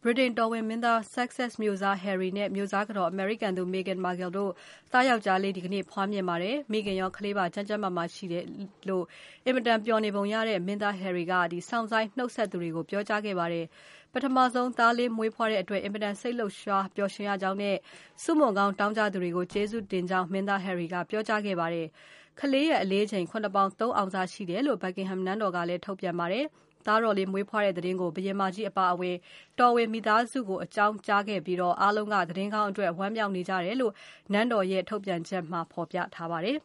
ဗြိတိန်တော်ဝင်မင်းသား Sussex မြို့စား Harry နဲ့မြို့စားကတော် အမေရိကန်သူ Meghan Markle တို့သားယောင်္ကျားလေး ဒီနေ့ဖွားမြင်ပါတယ်။ မိခင်ရော ကလေးပါ ကျန်းကျန်းမာမာရှိတယ်လို့ အင်မတန်ပျော်နေပုံရတဲ့ မင်းသား Harry ကစောင့်ဆိုင်းနှုတ်ဆက်သူတွေကို ပြောကြားခဲ့ပါတယ်။ ပထမဆုံးသားလေးမွေးဖွားတဲ့အတွက် အင်မတန်စိတ်လှုပ်ရှားပျော်ရွှင်ရကြောင်းနဲ့ ဆုမွန်ကောင်းတောင်းကြသူတွေကို ကျေးဇူးတင်ကြောင်း မင်းသား Harry ကပြောကြားခဲ့ပါတယ်။ ကလေးရဲ့အလေးချိန် ၇ ပေါင် ၃ အောင်စရှိတယ်လို့ Buckingham နန်းတော်ကလည်း ထုတ်ပြန်ပါတယ်။ သားတော်လေးမွေးဖွားတဲ့သတင်းကို ဘုရင်မကြီးအပါအဝင် တော်ဝင်မိသားစုကို အကြောင်းကြားခဲ့ပြီး အားလုံးကသတင်းကောင်းအတွက် ဝမ်းမြောက်နေကြတယ်လို့ နန်းတော်ရဲ့ထုတ်ပြန်ချက်မှာ ဖော်ပြထားပါတယ်